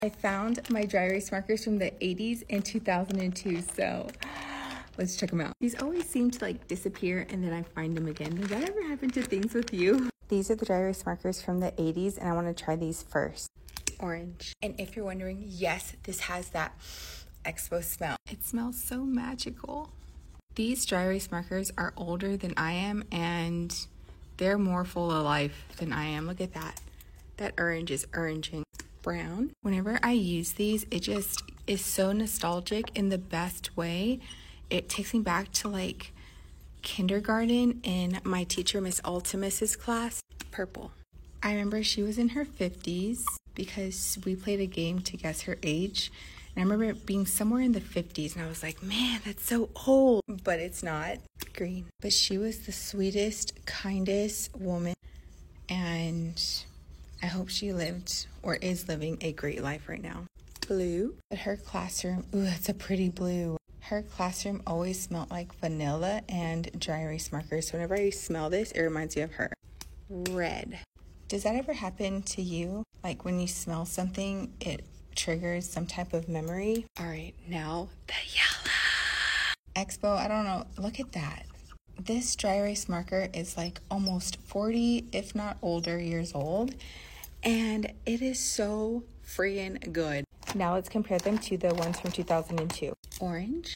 I found my dry erase markers from the 80s and 2002, so let's check them out. These always seem to like disappear and then I find them again. Does that ever happen to things with you? These are the dry erase markers from the 80s and I want to try these first. Orange. And if you're wondering, yes, this has that Expo smell. It smells so magical. These dry erase markers are older than I am and they're more full of life than I am. Look at that. That orange is oranging. Brown. Whenever I use these, it just is so nostalgic in the best way. It takes me back to like kindergarten in my teacher Miss Ultimus's class. Purple. I remember she was in her 50s because we played a game to guess her age. And I remember it being somewhere in the 50s and I was like, man, that's so old. But it's not. Green. But she was the sweetest, kindest woman. And I hope she lived or is living a great life right now. Blue. But her classroom, ooh, that's a pretty blue. Her classroom always smelled like vanilla and dry erase markers. So whenever I smell this, it reminds me of her. Red. Does that ever happen to you? Like when you smell something, it triggers some type of memory? All right, now the yellow. Expo, I don't know. Look at that. This dry erase marker is like almost 40, if not older, years old. And it is so freaking good. Now let's compare them to the ones from 2002. Orange.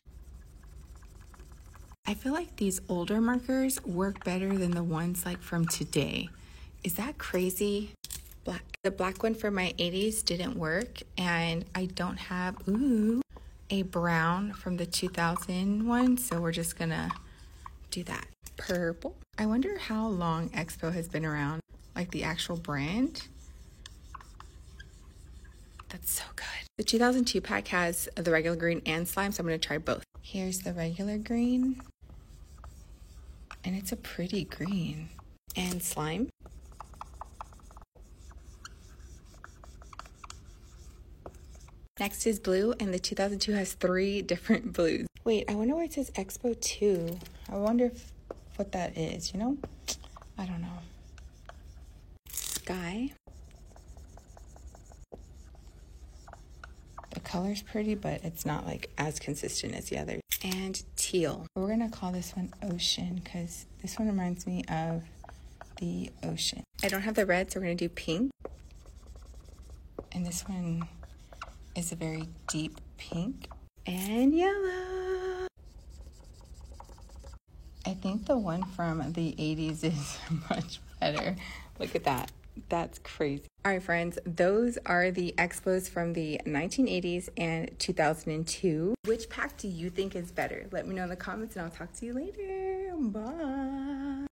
I feel like these older markers work better than the ones like from today. Is that crazy? Black. The black one from my 80s didn't work. And I don't have, a brown from the 2000 one. So we're just gonna do that. Purple. I wonder how long Expo has been around. Like the actual brand. That's so good. The 2002 pack has the regular green and slime, so I'm going to try both. Here's the regular green. And it's a pretty green. And slime. Next is blue, and the 2002 has 3 different blues. Wait, I wonder why it says Expo 2. I wonder what that is, you know? I don't know. Sky. The color's pretty, but it's not like as consistent as the others. And teal. We're gonna call this one ocean because this one reminds me of the ocean. I don't have the red, so we're gonna do pink. And this one is a very deep pink. And yellow. I think the one from the 80s is much better. Look at that. That's crazy. All right, friends, those are the Expos from the 1980s and 2002. Which pack do you think is better? Let me know in the comments and I'll talk to you later. Bye.